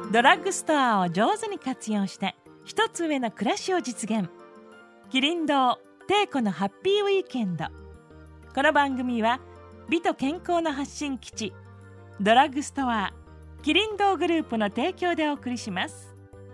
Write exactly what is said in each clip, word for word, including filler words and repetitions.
ドラッグストアを上手に活用して一つ上の暮らしを実現。キリン堂テイコのハッピーウィーケンド。この番組は美と健康の発信基地ドラッグストアキリン堂グループの提供でお送りします。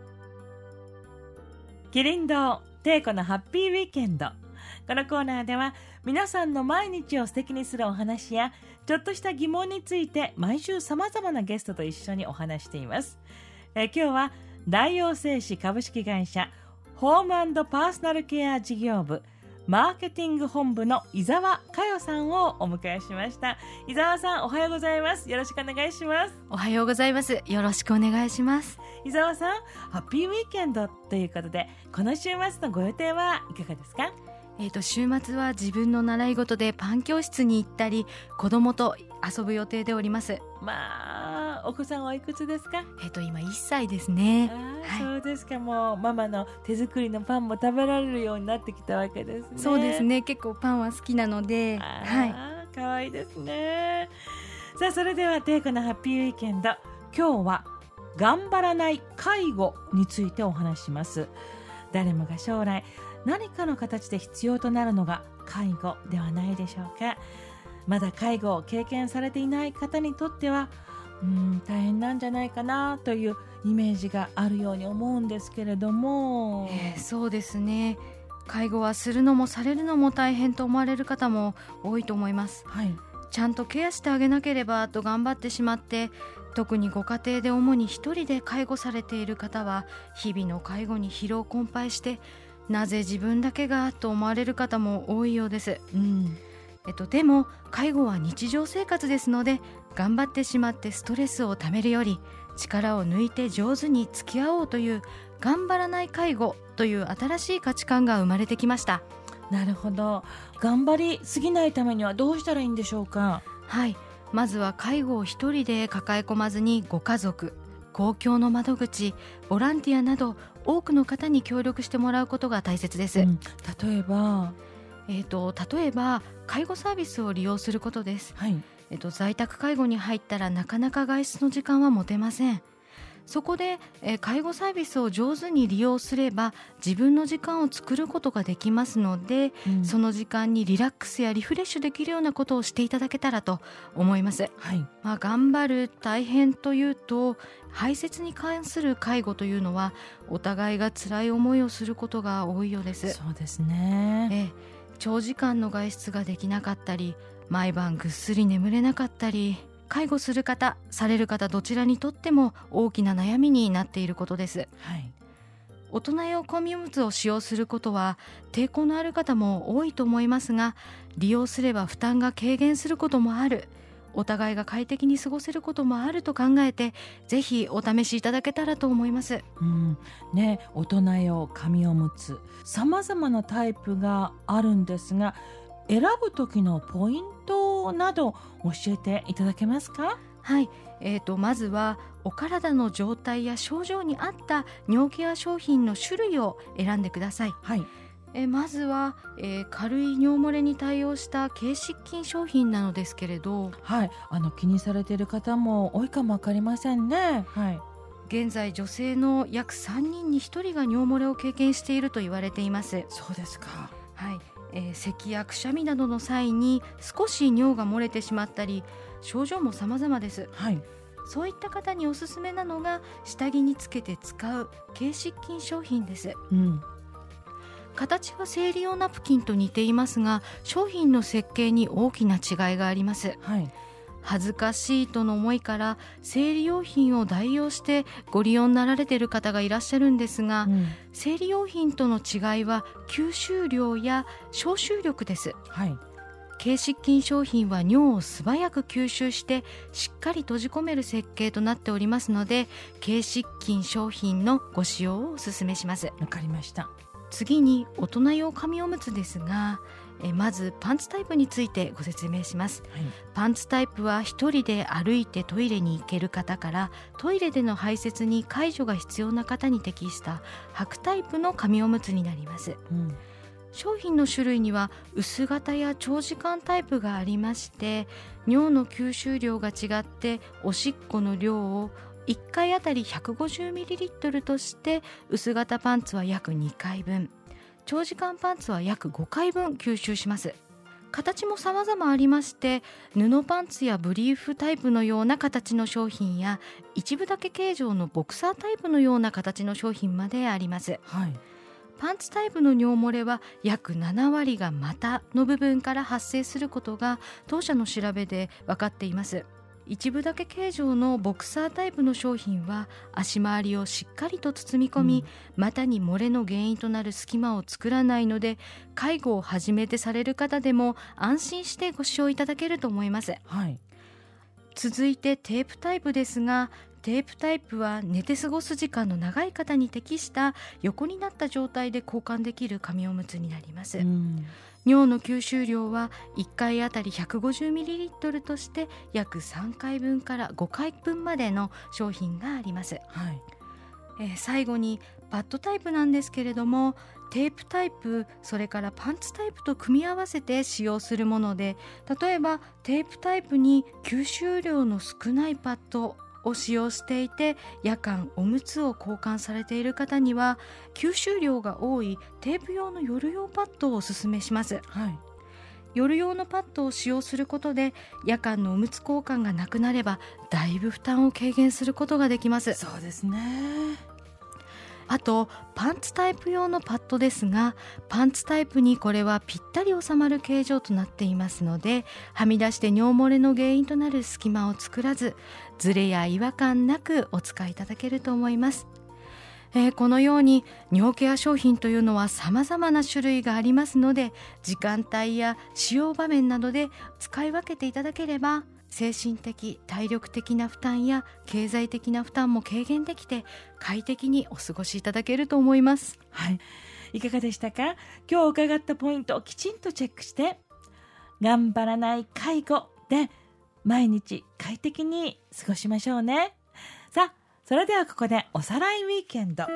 キリン堂テイコのハッピーウィーケンド。このコーナーでは皆さんの毎日を素敵にするお話やちょっとした疑問について毎週さまざまなゲストと一緒にお話しています。えー、今日は大王製紙株式会社ホーム&パーソナルケア事業部マーケティング本部の伊沢佳代さんをお迎えしました。伊沢さん、おはようございます。よろしくお願いします。 おはようございます。よろしくお願いします。 伊沢さん、ハッピーウィーケンドということで、この週末のご予定はいかがですか？ えーと、週末は自分の習い事でパン教室に行ったり子供と遊ぶ予定でおります。 まあ、お子さんおいくつですか？ えーと、今いっさいですね。 あ、 はい、 そうですか。もうママの手作りのパンも食べられるようになってきたわけですね。 そうですね、結構パンは好きなので、はい、 かわいいですね。さあ、それではテイコのハッピーウィーケンド、今日は頑張らない介護についてお話しします。誰もが将来何かの形で必要となるのが介護ではないでしょうか。まだ介護を経験されていない方にとってはうーん大変なんじゃないかなというイメージがあるように思うんですけれども、 えー、そうですね、介護はするのもされるのも大変と思われる方も多いと思います。 はい、 ちゃんとケアしてあげなければと頑張ってしまって、特にご家庭で主に一人で介護されている方は日々の介護に疲労困憊して、なぜ自分だけがと思われる方も多いようです。 うんえっと、でも介護は日常生活ですので、頑張ってしまってストレスをためるより力を抜いて上手に付き合おうという頑張らない介護という新しい価値観が生まれてきました。 なるほど。頑張りすぎないためにはどうしたらいいんでしょうか？ はい、まずは介護を一人で抱え込まずに、ご家族、公共の窓口、ボランティアなど多くの方に協力してもらうことが大切です。うん、 例えば、 えーと、例えば介護サービスを利用することです。 はい、 えーと、在宅介護に入ったらなかなか外出の時間は持てません。そこで、えー、介護サービスを上手に利用すれば自分の時間を作ることができますので、うん、その時間にリラックスやリフレッシュできるようなことをしていただけたらと思います。 はい、 まあ、頑張る、大変というと、排泄に関する介護というのはお互いが辛い思いをすることが多いようです。 そうですね。 えー、長時間の外出ができなかったり、毎晩ぐっすり眠れなかったり、介護する方、される方どちらにとっても大きな悩みになっていることです。 はい、 大人用紙おむつを使用することは抵抗のある方も多いと思いますが、利用すれば負担が軽減することもある、お互いが快適に過ごせることもあると考えて、ぜひお試しいただけたらと思います。 うんね、大人用紙おむつ、さまざまなタイプがあるんですが、選ぶ時のポイントなど教えていただけますか？ はい、えーと、まずはお体の状態や症状に合った尿ケア商品の種類を選んでください。 はい、 えまずは、えー、軽い尿漏れに対応した経湿菌商品なのですけれど、 はい、あの気にされている方も多いかもわかりませんね。はい、 現在女性の約さんにんにひとりが尿漏れを経験していると言われています。 そうですか。 はい、えー、咳やくしゃみなどの際に少し尿が漏れてしまったり、症状も様々です。 はい、 そういった方におすすめなのが下着につけて使う経湿菌商品です。 うん、 形は生理用ナプキンと似ていますが、商品の設計に大きな違いがあります。 はい、 恥ずかしいとの思いから生理用品を代用してご利用になられている方がいらっしゃるんですが、うん、生理用品との違いは吸収量や消臭力です。 はい、 経湿菌商品は尿を素早く吸収してしっかり閉じ込める設計となっておりますので、経湿菌商品のご使用をお勧めします。 わかりました。 次に大人用紙おむつですが、えまずパンツタイプについてご説明します。はい、パンツタイプは一人で歩いてトイレに行ける方からトイレでの排泄に介助が必要な方に適した履くタイプの紙おむつになります。うん、商品の種類には薄型や長時間タイプがありまして、尿の吸収量が違っておしっこの量をいっかいあたり ひゃくごじゅうミリリットル として薄型パンツは約にかいぶん、長時間パンツは約ごかいぶん吸収します。形も様々ありまして、布パンツやブリーフタイプのような形の商品や一部だけ形状のボクサータイプのような形の商品まであります、 はい、 パンツタイプの尿漏れは約ななわりが股の部分から発生することが当社の調べで分かっています。一部だけ形状のボクサータイプの商品は足回りをしっかりと包み込み、うん、股に漏れの原因となる隙間を作らないので、介護を初めてされる方でも安心してご使用いただけると思います、 はい、 続いてテープタイプですが、テープタイプは寝て過ごす時間の長い方に適した横になった状態で交換できる紙おむつになります、うん、尿の吸収量はいっかいあたり ひゃくごじゅうミリリットル として約さんかいぶんからごかいぶんまでの商品があります、 はい、 えー、最後にパッドタイプなんですけれども、テープタイプそれからパンツタイプと組み合わせて使用するもので、例えばテープタイプに吸収量の少ないパッドを使用していて、夜間おむつを交換されている方には吸収量が多いテープ用の夜用パッドをおすすめします、 はい、 夜用のパッドを使用することで夜間のおむつ交換がなくなればだいぶ負担を軽減することができます。 そうですね。 あとパンツタイプ用のパッドですが、パンツタイプにこれはぴったり収まる形状となっていますので、はみ出して尿漏れの原因となる隙間を作らず、ズレや違和感なくお使いいただけると思います、えー、このように尿ケア商品というのは様々な種類がありますので、時間帯や使用場面などで使い分けていただければ精神的体力的な負担や経済的な負担も軽減できて快適にお過ごしいただけると思います。 はい、いかがでしたか？今日伺ったポイントをきちんとチェックして、頑張らない介護で毎日快適に過ごしましょうね。さあ、それではここでおさらいウィーケンド。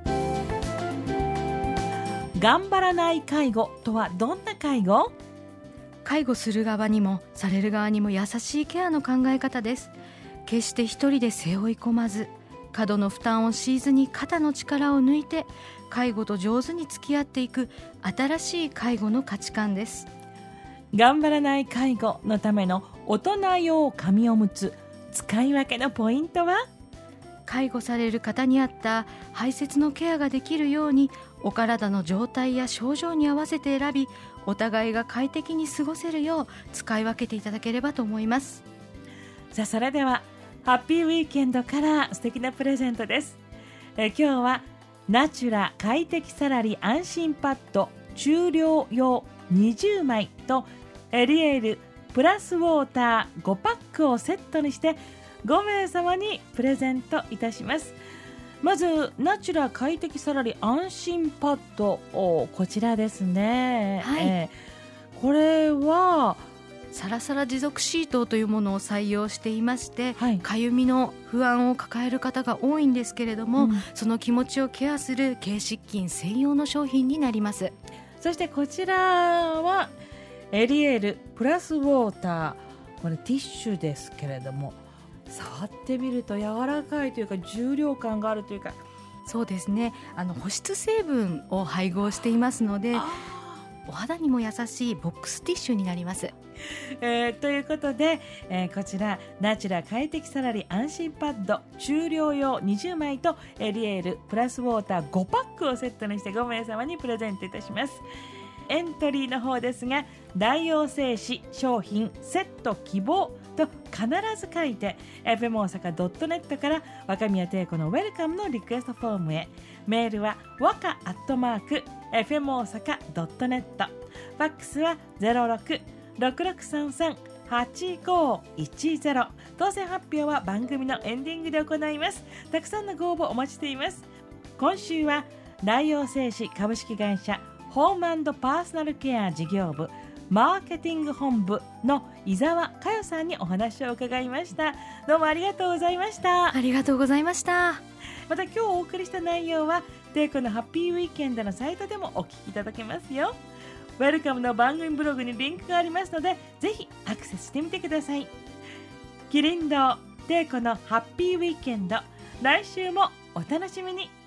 頑張らない介護とはどんな介護？ 介護する側にもされる側にも優しいケアの考え方です。決して一人で背負い込まず、過度の負担を強いずに肩の力を抜いて介護と上手に付き合っていく新しい介護の価値観です。 頑張らない介護のための大人用紙おむつ、使い分けのポイントは？ 介護される方に合った排泄のケアができるように、お体の状態や症状に合わせて選び、お互いが快適に過ごせるよう使い分けていただければと思います。 さあ、それではハッピーウィーケンドから素敵なプレゼントです。え今日はナチュラ快適サラリ安心パッド中量用にじゅうまいとエリエールプラスウォーターごパックをセットにしてごめいさまにプレゼントいたします。まずナチュラ快適サラリ安心パッド、こちらですね、 はい、 えー、これはサラサラ持続シートというものを採用していまして、 はい、 かゆみの不安を抱える方が多いんですけれども、うん、その気持ちをケアする経湿菌専用の商品になります。 そしてこちらはエリエールプラスウォーター、これティッシュですけれども、触ってみると柔らかいというか重量感があるというか、 そうですね、あの保湿成分を配合していますのでお肌にも優しいボックスティッシュになります、 えー、ということで、えー、こちらナチュラ快適サラリ安心パッド中量用にじゅうまいとエリエールプラスウォーターごパックをセットにしてごめいさまにプレゼントいたします。エントリーの方ですが、大王製紙商品セット希望と必ず書いて エフエム 大阪 ドットネット から若宮貞子のウェルカムのリクエストフォームへ。メールはわかアットマーク エフエム 大阪 ドットネット、 ファックスは ゼロろく ろくろくさんさん はちごいちゼロ。当選発表は番組のエンディングで行います。たくさんのご応募お待ちしています。今週は大王製紙株式会社ホーム&パーソナルケア事業部マーケティング本部の伊沢佳代さんにお話を伺いました。どうもありがとうございました。 ありがとうございました。 また今日お送りした内容はテイコのハッピーウィーケンドのサイトでもお聞きいただけますよ。ウェルカムの番組ブログにリンクがありますので、ぜひアクセスしてみてください。キリン堂テイコのハッピーウィーケンド、来週もお楽しみに。